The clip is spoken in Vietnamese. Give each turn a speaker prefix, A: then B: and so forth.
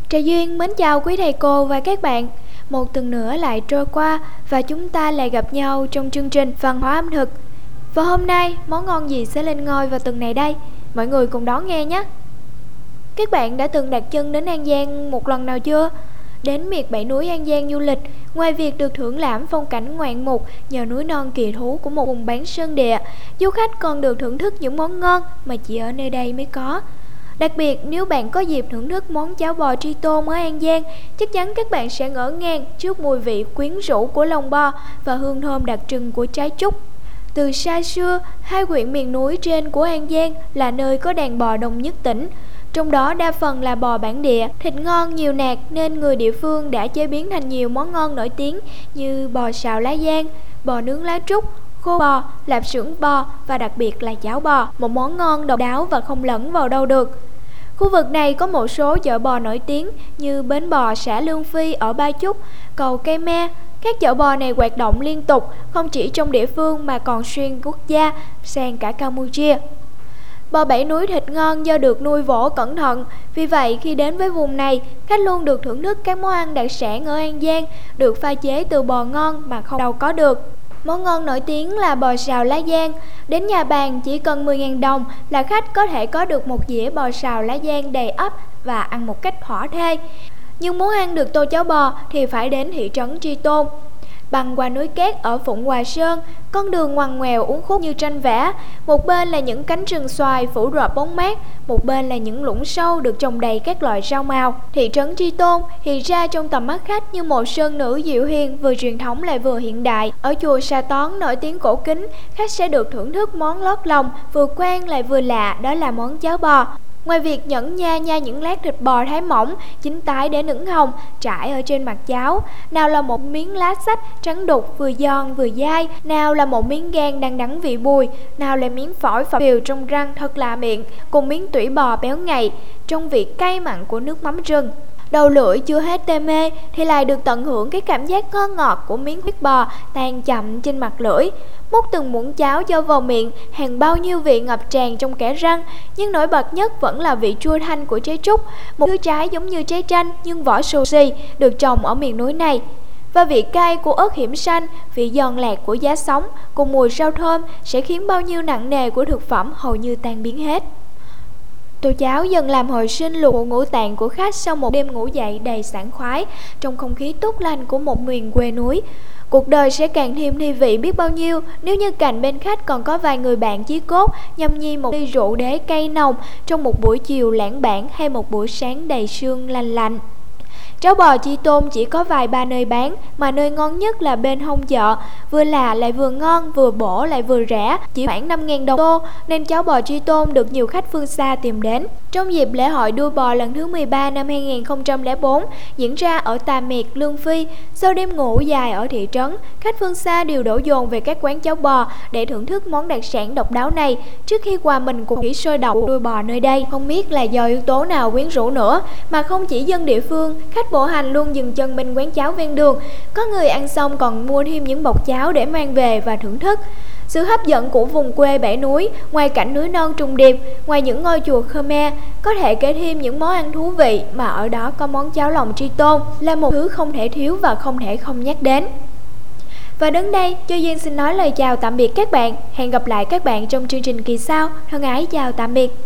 A: Trà Duyên mến chào quý thầy cô và các bạn. Một tuần nữa lại trôi qua và chúng ta lại gặp nhau trong chương trình Văn hóa ẩm thực. Và hôm nay món ngon gì sẽ lên ngôi vào tuần này đây? Mọi người cùng đón nghe nhé. Các bạn đã từng đặt chân đến An Giang một lần nào chưa? Đến miệt Bảy Núi An Giang du lịch, ngoài việc được thưởng lãm phong cảnh ngoạn mục nhờ núi non kỳ thú của một vùng bán sơn địa, du khách còn được thưởng thức những món ngon mà chỉ ở nơi đây mới có. Đặc biệt nếu bạn có dịp thưởng thức món cháo bò tri tôn ở An Giang, chắc chắn các bạn sẽ ngỡ ngàng trước mùi vị quyến rũ của lòng bò và hương thơm đặc trưng của trái trúc. Từ xa xưa, hai huyện miền núi trên của An Giang là nơi có đàn bò đông nhất tỉnh. Trong đó đa phần là bò bản địa, thịt ngon nhiều nạc nên người địa phương đã chế biến thành nhiều món ngon nổi tiếng như bò xào lá giang, bò nướng lá trúc, khô bò, lạp xưởng bò và đặc biệt là cháo bò, một món ngon độc đáo và không lẫn vào đâu được. Khu vực này có một số chợ bò nổi tiếng như bến bò xã Lương Phi ở Ba Chúc, cầu Cây Me. Các chợ bò này hoạt động liên tục, không chỉ trong địa phương mà còn xuyên quốc gia sang cả Campuchia. Bò Bảy Núi thịt ngon do được nuôi vỗ cẩn thận, vì vậy khi đến với vùng này, khách luôn được thưởng thức các món ăn đặc sản ở An Giang, được pha chế từ bò ngon mà không đâu có được. Món ngon nổi tiếng là bò xào lá giang. Đến nhà bàn chỉ cần 10.000 đồng là khách có thể có được một dĩa bò xào lá giang đầy ắp và ăn một cách thỏa thê. Nhưng muốn ăn được tô cháo bò thì phải đến thị trấn Tri Tôn. Băng qua núi Cát ở Phụng Hòa Sơn, con đường ngoằn ngoèo uốn khúc như tranh vẽ. Một bên là những cánh rừng xoài phủ rợp bóng mát, một bên là những lũng sâu được trồng đầy các loại rau màu. Thị trấn Tri Tôn hiện ra trong tầm mắt khách như một sơn nữ dịu hiền, vừa truyền thống lại vừa hiện đại. Ở chùa Sa Tón nổi tiếng cổ kính, khách sẽ được thưởng thức món lót lòng, vừa quen lại vừa lạ, đó là món cháo bò. Ngoài việc nhẫn nha những lát thịt bò thái mỏng, chín tái đến ửng hồng, trải ở trên mặt cháo, nào là một miếng lá sách trắng đục vừa giòn vừa dai, nào là một miếng gan đắng đắng vị bùi, nào là miếng phổi phập phìu trong răng thật lạ miệng, cùng miếng tủy bò béo ngậy, trong vị cay mặn của nước mắm rừng. Đầu lưỡi chưa hết tê mê thì lại được tận hưởng cái cảm giác ngon ngọt của miếng huyết bò tan chậm trên mặt lưỡi. Múc từng muỗng cháo cho vào miệng, hàng bao nhiêu vị ngập tràn trong kẽ răng, nhưng nổi bật nhất vẫn là vị chua thanh của trái trúc, một thứ trái giống như trái chanh nhưng vỏ xù xì, được trồng ở miền núi này. Và vị cay của ớt hiểm xanh, vị giòn lạt của giá sống cùng mùi rau thơm sẽ khiến bao nhiêu nặng nề của thực phẩm hầu như tan biến hết. Tô cháo dần làm hồi sinh lục bộ ngũ tạng của khách sau một đêm ngủ dậy đầy sảng khoái trong không khí tốt lành của một miền quê núi. Cuộc đời sẽ càng thêm thi vị biết bao nhiêu nếu như cạnh bên khách còn có vài người bạn chí cốt nhâm nhi một ly rượu đế cay nồng trong một buổi chiều lãng đãng hay một buổi sáng đầy sương lành lạnh. Cháo bò Tri Tôn chỉ có vài ba nơi bán, mà nơi ngon nhất là bên hông chợ, vừa lạ lại vừa ngon, vừa bổ lại vừa rẻ, chỉ khoảng 5.000 đồng tô, nên cháo bò Tri Tôn được nhiều khách phương xa tìm đến. Trong dịp lễ hội đua bò lần thứ 13 năm 2004 diễn ra ở Tà Miệt, Lương Phi, sau đêm ngủ dài ở thị trấn, khách phương xa đều đổ dồn về các quán cháo bò để thưởng thức món đặc sản độc đáo này trước khi hòa mình cùng khí sôi động đua bò nơi đây. Không biết là do yếu tố nào quyến rũ nữa mà không chỉ dân địa phương, khách bộ hành luôn dừng chân bên quán cháo ven đường. Có người ăn xong còn mua thêm những bọc cháo để mang về và thưởng thức. Sự hấp dẫn của vùng quê Bảy Núi, ngoài cảnh núi non trùng điệp, ngoài những ngôi chùa Khmer, có thể kể thêm những món ăn thú vị mà ở đó có món cháo lòng Tri Tôn là một thứ không thể thiếu và không thể không nhắc đến. Và đến đây, Cho Duyên xin nói lời chào tạm biệt các bạn. Hẹn gặp lại các bạn trong chương trình kỳ sau. Thân ái chào tạm biệt.